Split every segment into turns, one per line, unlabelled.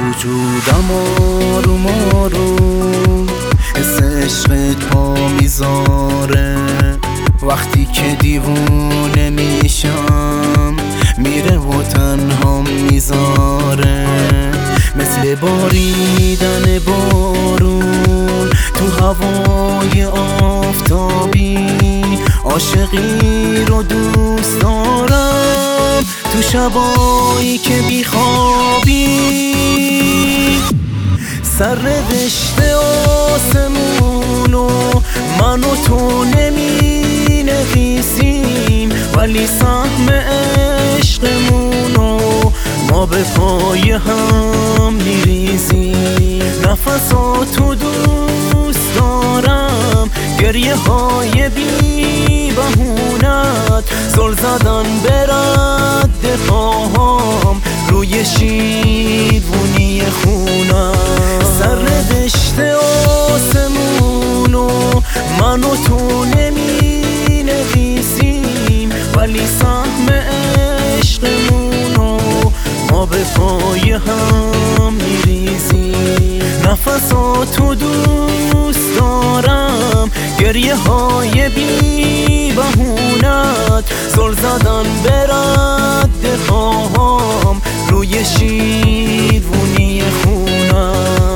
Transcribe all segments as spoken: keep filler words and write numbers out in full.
وجودم آروم آروم حس عشقت پا میذاره. وقتی که دیوونه میشم میره و تنها میذاره. مثل باریدن بارون تو هوای آفتابی، عاشقی رو دوست دارم تو شبایی که بیخوابی. سرنوشت آسمونو من و تو نمی نویسیم، ولی سهم عشقمونو ما به پای هم میریزیم. نفساتو دوست دارم، گریه های بی بهونت، زل زدن به رد پاهام روی شیروونی خونم. سرنوشت آسمونو من و تو نمی نویسیم، ولی سهم عشقمونو ما به پای هم میریزیم. نفساتو دوست دارم، گریه های بی بهونت، زل زدن به رد پاهام روی شیروونی خونم.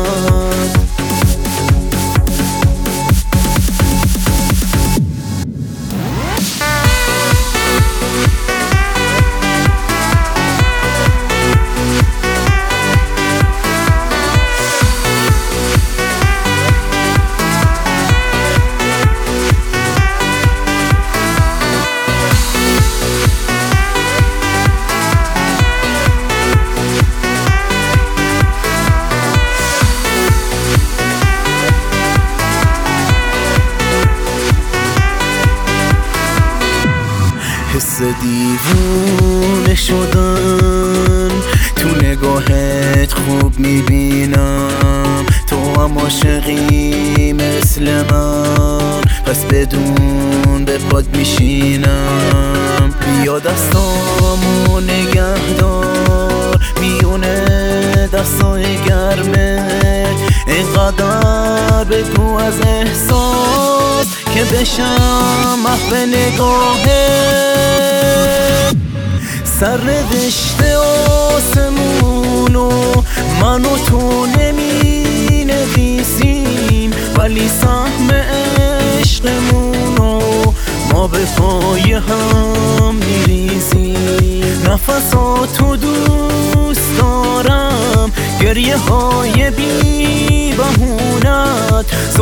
حس دیوونه شدن تو نگاهت خوب میبینم. تو هم عاشقی مثل من، پس بدون به پاد میشینم. بیا دستامو نگهدار میونه دستای گرمت، اینقدر بگو از احساس که بشم محو نگاهت. سرنوشت آسمونو من و تو نمی نویسیم، ولی سهم عشقمونو ما به پای هم میریزیم. نفساتو دوست دارم، گریه های بی بهونت،